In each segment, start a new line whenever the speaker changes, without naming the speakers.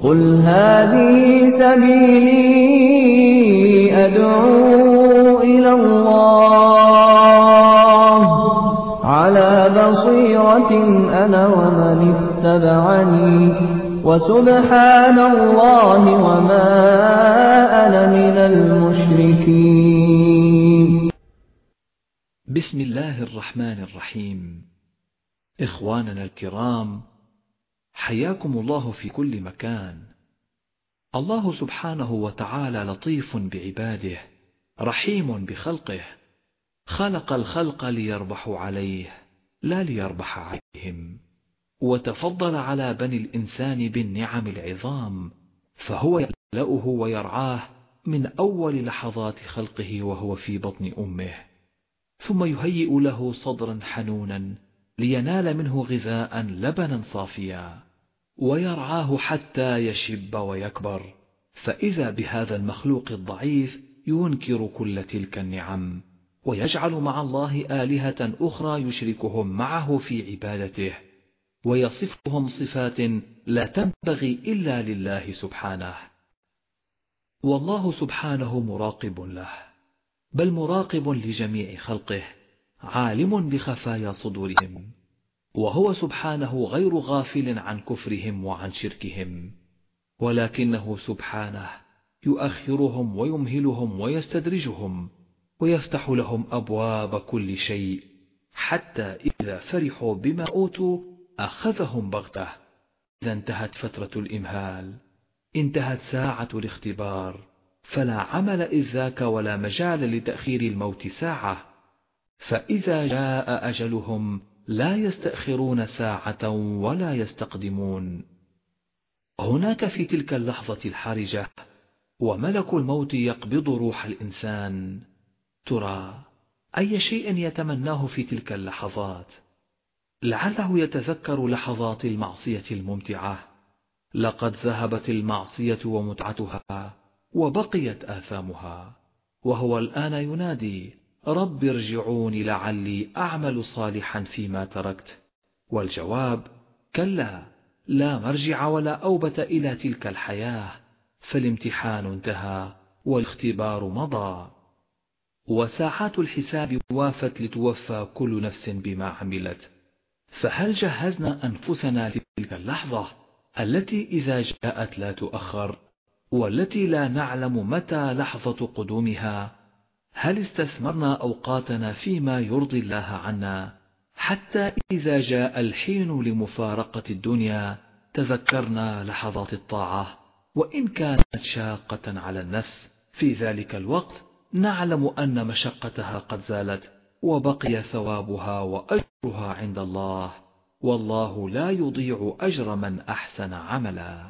قل هذه سبيلي أدعو إلى الله على بصيرة أنا ومن اتبعني وسبحان الله وما أنا من المشركين.
بسم الله الرحمن الرحيم. إخواننا الكرام، حياكم الله في كل مكان. الله سبحانه وتعالى لطيف بعباده رحيم بخلقه، خلق الخلق ليربحوا عليه لا ليربح عليهم، وتفضل على بني الإنسان بالنعم العظام، فهو يخلقه ويرعاه من أول لحظات خلقه وهو في بطن أمه، ثم يهيئ له صدرا حنونا لينال منه غذاء لبنا صافيا، ويرعاه حتى يشب ويكبر، فإذا بهذا المخلوق الضعيف ينكر كل تلك النعم، ويجعل مع الله آلهة أخرى يشركهم معه في عبادته، ويصفهم صفات لا تنبغي إلا لله سبحانه. والله سبحانه مراقب له، بل مراقب لجميع خلقه، عالم بخفايا صدورهم، وهو سبحانه غير غافل عن كفرهم وعن شركهم، ولكنه سبحانه يؤخرهم ويمهلهم ويستدرجهم، ويفتح لهم أبواب كل شيء، حتى إذا فرحوا بما أوتوا أخذهم بغتة. إذا انتهت فترة الإمهال انتهت ساعة الاختبار، فلا عمل إذ ذاك ولا مجال لتأخير الموت ساعة، فإذا جاء أجلهم لا يستأخرون ساعة ولا يستقدمون. هناك في تلك اللحظة الحرجة وملك الموت يقبض روح الإنسان، ترى أي شيء يتمناه في تلك اللحظات؟ لعله يتذكر لحظات المعصية الممتعة، لقد ذهبت المعصية ومتعتها وبقيت آثامها، وهو الآن ينادي: رب ارجعون لعلي أعمل صالحا فيما تركت. والجواب: كلا، لا مرجع ولا أوبة إلى تلك الحياة، فالامتحان انتهى والاختبار مضى، وساعات الحساب وافت لتوفى كل نفس بما عملت. فهل جهزنا أنفسنا لتلك اللحظة التي إذا جاءت لا تؤخر، والتي لا نعلم متى لحظة قدومها؟ هل استثمرنا أوقاتنا فيما يرضي الله عنا، حتى إذا جاء الحين لمفارقة الدنيا تذكرنا لحظات الطاعة، وإن كانت شاقة على النفس؟ في ذلك الوقت نعلم أن مشقتها قد زالت، وبقي ثوابها وأجرها عند الله، والله لا يضيع أجر من أحسن عملا.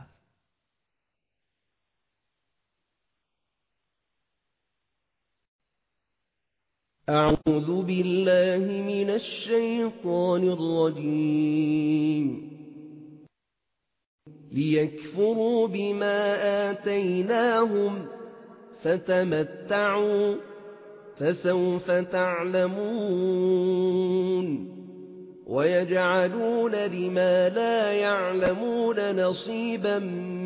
أعوذ بالله من الشيطان الرجيم. ليكفروا بما آتيناهم فتمتعوا فسوف تعلمون. ويجعلون لما لا يعلمون نصيبا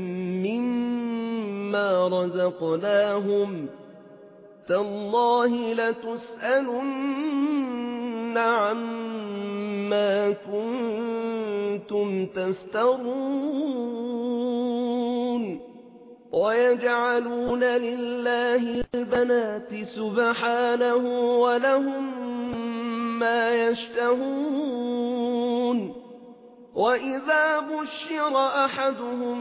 مما رزقناهم تالله لتسألن عما كنتم تفترون. ويجعلون لله البنات سبحانه ولهم ما يشتهون. وإذا بشر أحدهم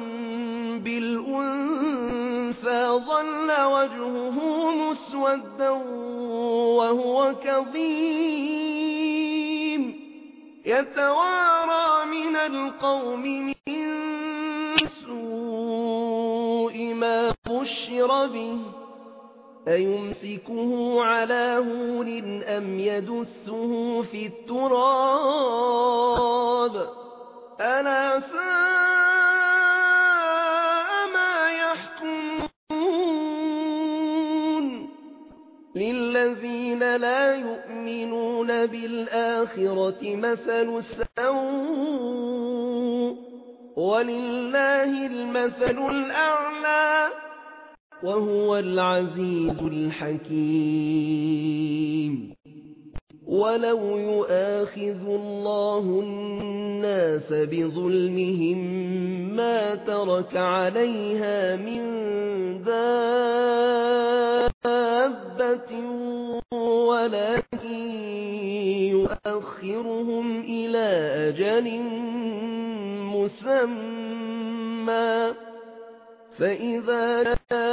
بالأنثى ظل وجهه مسودا وهو كظيم يتوارى من القوم من سوء ما بشر به أيمسكه على هون أم يدسه في التراب ألا ساء ما يحكمون. للذين لا يؤمنون بالآخرة مثل السوء وَلِلَّهِ الْمَثَلُ الْأَعْلَى وَهُوَ الْعَزِيزُ الْحَكِيمُ وَلَوْ يُؤَاخِذُ اللَّهُ النَّاسَ بِظُلْمِهِم مَّا تَرَكَ عَلَيْهَا مِن دَابَّةٍ وَلَكِن يُؤَخِّرُهُمْ إِلَىٰ أَجَلٍ مُّسَمًّى فَإِذَا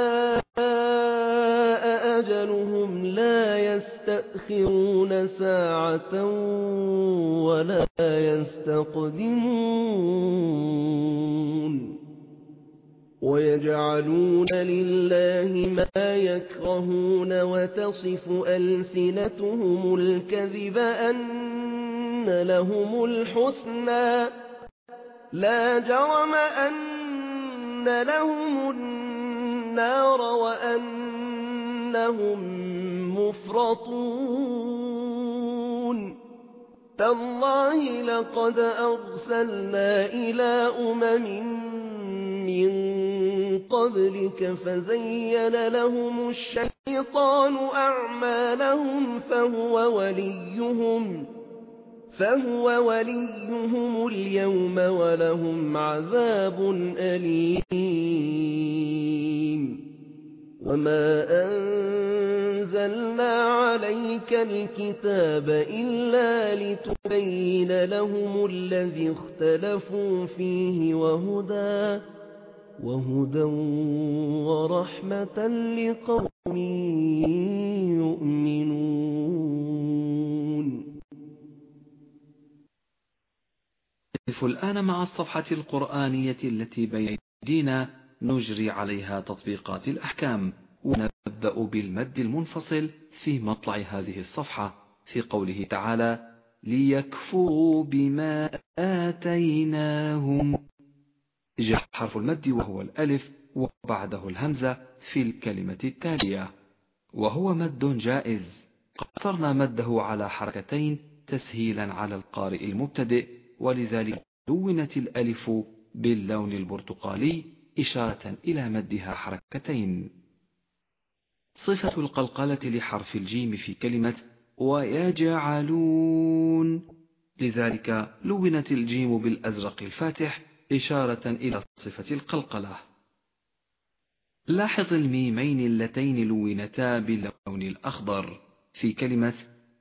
جَاءَ أَجَلُهُمْ لَا يَسْتَأْخِرُونَ سَاعَةً وَلَا يَسْتَقْدِمُونَ وَيَجْعَلُونَ لِلَّهِ مَا يَكْرَهُونَ وَتَصِفُ أَلْسِنَتُهُمُ الْكَذِبَ أَنَّ لَهُمُ الْحُسْنَىٰ لَا جَرَمَ أَنَّ لَهُمُ النَّارَ وَأَنَّهُم مُّفْرَطُونَ تَاللَّهِ لَقَدْ أَرْسَلْنَا إِلَىٰ مِن قَبْلِكَ فَزَيَّنَ لَهُمُ الشَّيْطَانُ أَعْمَالَهُمْ فهو وليهم اليوم ولهم عذاب أليم وما أنزلنا عليك الكتاب إلا لتبين لهم الذي اختلفوا فيه وهدى ورحمة لقوم يؤمنون.
نقف الآن مع الصفحة القرآنية التي بين أيدينا نجري عليها تطبيقات الأحكام، ونبدأ بالمد المنفصل في مطلع هذه الصفحة في قوله تعالى: ليكفروا بما آتيناهم. جاء حرف المد وهو الألف وبعده الهمزة في الكلمة التالية، وهو مد جائز قصرنا مده على حركتين تسهيلا على القارئ المبتدئ، ولذلك لونت الألف باللون البرتقالي إشارة إلى مدها حركتين. صفة القلقلة لحرف الجيم في كلمة ويجعلون، لذلك لونت الجيم بالأزرق الفاتح إشارة إلى صفة القلقلة. لاحظ الميمين اللتين لونتا باللون الأخضر في كلمة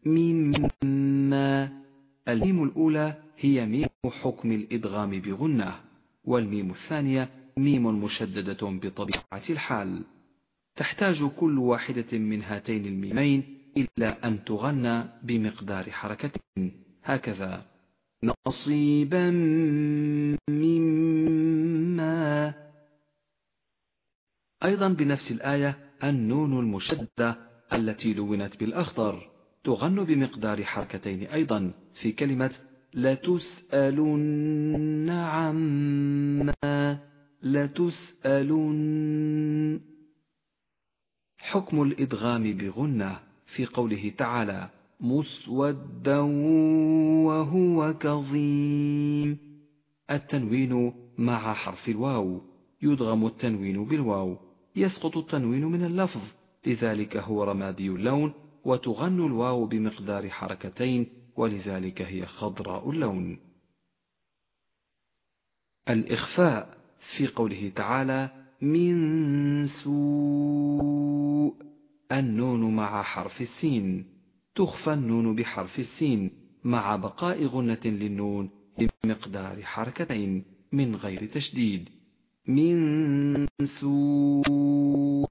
مما. الميم الأولى هي ميم حكم الإدغام بغنة، والميم الثانية ميم مشددة بطبيعة الحال. تحتاج كل واحدة من هاتين الميمين إلى أن تغنى بمقدار حركتين، هكذا: نصيبا مما. أيضا بنفس الآية النون المشددة التي لونت بالأخضر تغن بمقدار حركتين أيضا في كلمة لتسألن عما. لتسألن. حكم الإدغام بغنة في قوله تعالى: مسودا وهو كظيم. التنوين مع حرف الواو، يدغم التنوين بالواو، يسقط التنوين من اللفظ، لذلك هو رمادي اللون، وتغن الواو بمقدار حركتين، ولذلك هي خضراء اللون. الإخفاء في قوله تعالى: من سوء. النون مع حرف السين، تخفى النون بحرف السين مع بقاء غنة للنون بمقدار حركتين من غير تشديد. من سوء.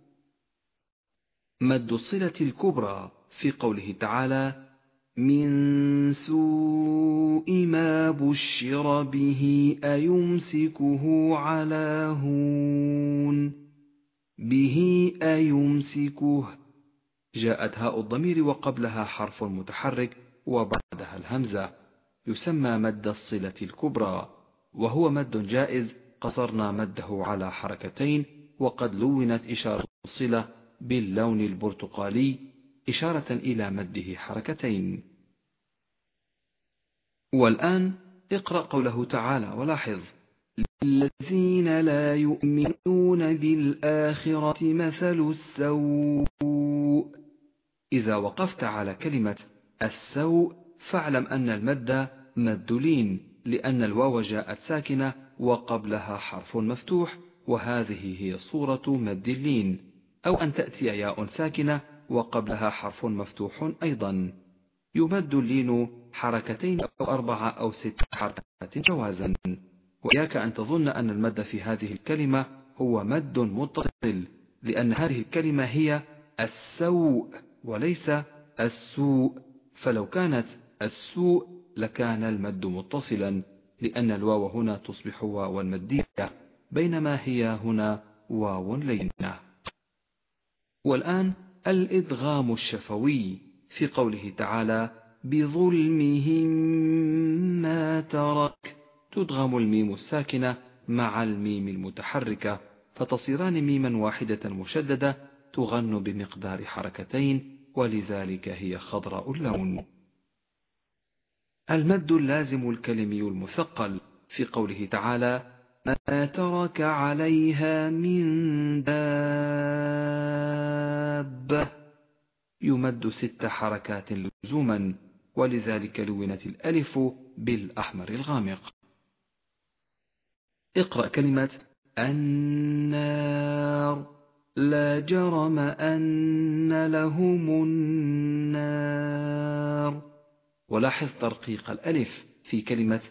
مد الصلة الكبرى في قوله تعالى: من سوء ما بشر به أيمسكه على هون. به أيمسكه. جاءت هاء الضمير وقبلها حرف متحرك وبعدها الهمزة، يسمى مد الصلة الكبرى، وهو مد جائز قصرنا مده على حركتين، وقد لونت إشارة الصلة باللون البرتقالي إشارة إلى مده حركتين. والآن اقرأ قوله تعالى ولاحظ: للذين لا يؤمنون بالآخرة مثل السوء. إذا وقفت على كلمة السوء فاعلم أن المد مد لين، لأن الواو جاءت ساكنة وقبلها حرف مفتوح، وهذه هي صورة مد اللين، أو أن تأتي ياء ساكنة وقبلها حرف مفتوح أيضا. يمد اللين حركتين أو 4 أو 6 حركات جوازا. وإياك أن تظن أن المد في هذه الكلمة هو مد متصل، لأن هذه الكلمة هي السوء وليس السوء، فلو كانت السوء لكان المد متصلا، لأن الواو هنا تصبح واوا مدية، بينما هي هنا واو لينة. والآن الإدغام الشفوي في قوله تعالى بظلمهم ما ترك، تدغم الميم الساكنة مع الميم المتحركة فتصيران ميما واحدة مشددة تغن بمقدار حركتين، ولذلك هي خضراء اللون. المد اللازم الكلمي المثقل في قوله تعالى ما ترك عليها من دابة، يمد 6 حركات لزوما، ولذلك لونت الألف بالأحمر الغامق. اقرأ كلمة النار، لا جرم أن لهم النار، ولاحظ ترقيق الألف في كلمة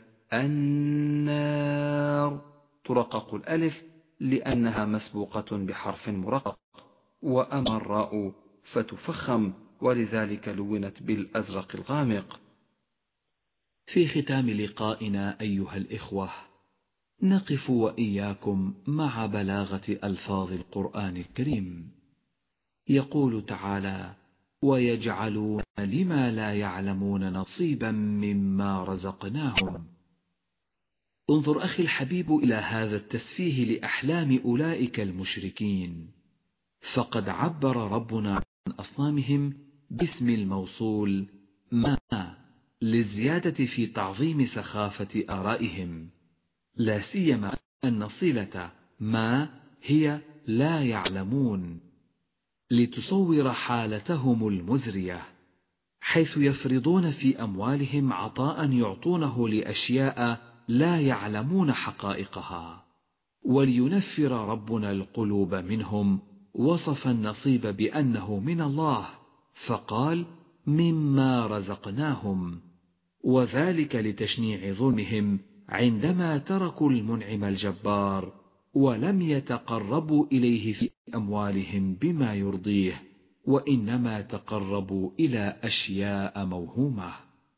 النار، ترقق الألف لأنها مسبوقة بحرف مرقق، وأما الراء فتفخم، ولذلك لونت بالأزرق الغامق.
في ختام لقائنا أيها الإخوة، نقف وإياكم مع بلاغة ألفاظ القرآن الكريم. يقول تعالى ويجعلون لما لا يعلمون نصيبا مما رزقناهم. انظر أخي الحبيب إلى هذا التسفيه لأحلام أولئك المشركين، فقد عبر ربنا عن أصنامهم باسم الموصول ما للزيادة في تعظيم سخافة آرائهم، لا سيما أن صلة ما هي لا يعلمون، لتصور حالتهم المزرية، حيث يفرضون في أموالهم عطاء يعطونه لأشياء لا يعلمون حقائقها. ولينفر ربنا القلوب منهم، وصف النصيب بأنه من الله، فقال مما رزقناهم، وذلك لتشنيع ظلمهم عندما تركوا المنعم الجبار ولم يتقربوا إليه في أموالهم بما يرضيه، وإنما تقربوا إلى أشياء موهومة.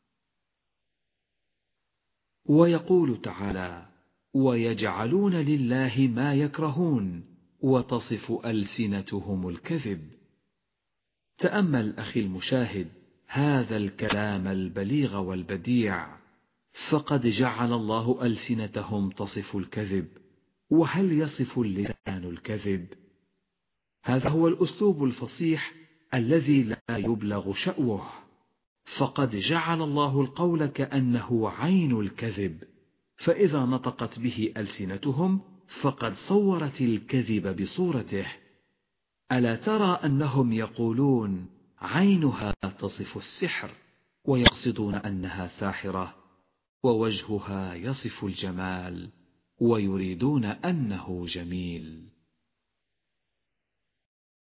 ويقول تعالى ويجعلون لله ما يكرهون وتصف ألسنتهم الكذب. تأمل أخي المشاهد هذا الكلام البليغ والبديع، فقد جعل الله ألسنتهم تصف الكذب، وهل يصف اللسان الكذب؟ هذا هو الأسلوب الفصيح الذي لا يبلغ شأوه، فقد جعل الله القول كأنه عين الكذب، فإذا نطقت به ألسنتهم فقد صورت الكذب بصورته. ألا ترى أنهم يقولون عينها تصف السحر، ويقصدون أنها ساحرة، ووجهها يصف الجمال، ويريدون أنه جميل.